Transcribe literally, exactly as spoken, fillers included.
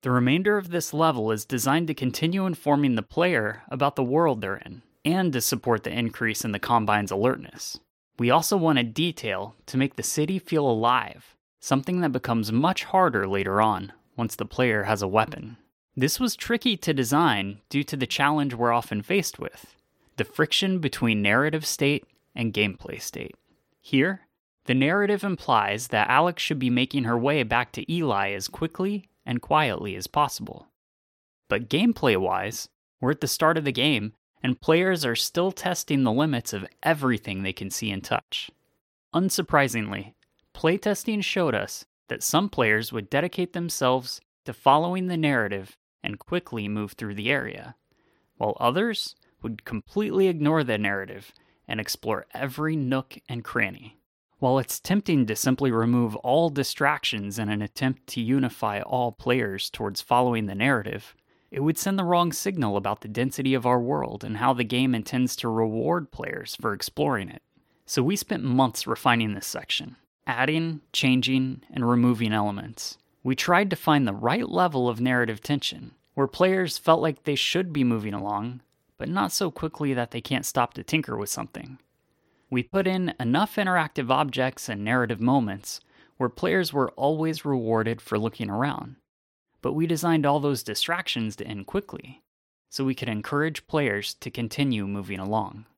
The remainder of this level is designed to continue informing the player about the world they're in, and to support the increase in the Combine's alertness. We also wanted detail to make the city feel alive, something that becomes much harder later on once the player has a weapon. This was tricky to design due to the challenge we're often faced with, the friction between narrative state and gameplay state. Here, the narrative implies that Alex should be making her way back to Eli as quickly and quietly as possible. But gameplay-wise, we're at the start of the game, and players are still testing the limits of everything they can see and touch. Unsurprisingly, playtesting showed us that some players would dedicate themselves to following the narrative and quickly move through the area, while others would completely ignore the narrative and explore every nook and cranny. While it's tempting to simply remove all distractions in an attempt to unify all players towards following the narrative, it would send the wrong signal about the density of our world and how the game intends to reward players for exploring it. So we spent months refining this section, adding, changing, and removing elements. We tried to find the right level of narrative tension, where players felt like they should be moving along, but not so quickly that they can't stop to tinker with something. We put in enough interactive objects and narrative moments where players were always rewarded for looking around. But we designed all those distractions to end quickly, so we could encourage players to continue moving along.